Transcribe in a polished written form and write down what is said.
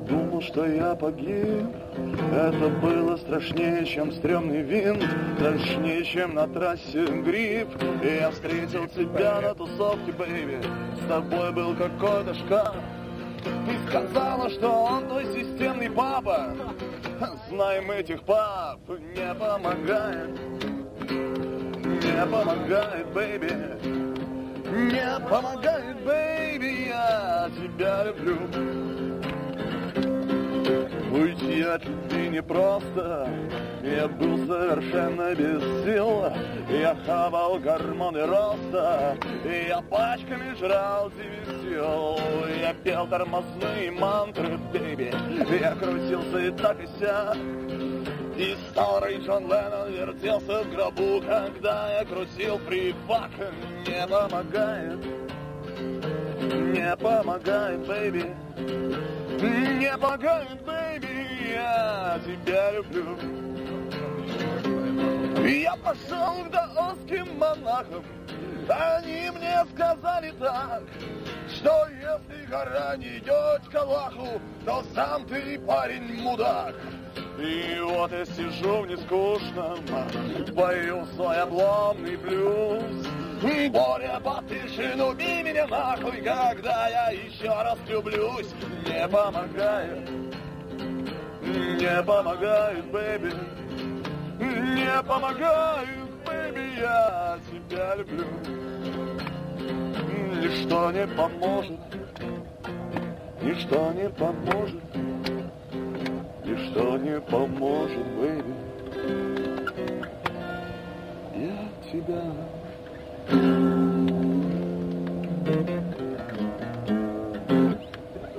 думал, что я погиб. Это было страшнее, чем стрёмный винт, страшнее, чем на трассе грипп. И я встретил тебя на тусовке, бэйби. С тобой был какой-то шкаф. Ты сказала, что он твой системный папа. Знаем этих пап, не помогает. Не помогает, бэйби. Не помогает, бэйби, я тебя люблю. Уйти от любви непросто. Я был совершенно без сил. Я хавал гормоны роста. И я пачками жрал дивизион. Я пел тормозные мантры, бэйби. Я крутился и так и сяк. И старый Джон Леннон вертелся в гробу, когда я крутил фрифак. Не помогает, не помогает, бэйби. Не помогает, бэйби, я тебя люблю. Я пошел к даосским монахам. Они мне сказали так, что если гора не идет к Аллаху, то сам ты, парень, мудак. И вот я сижу в нескучном, пою свой обломный блюз. Боря, потише, убей меня нахуй, когда я еще раз влюблюсь. Не помогает, не помогает, бэйби. Не помогает, бэйби, я тебя люблю. Ничто не поможет, ничто не поможет. Ничто не поможет, бэйби. Я тебя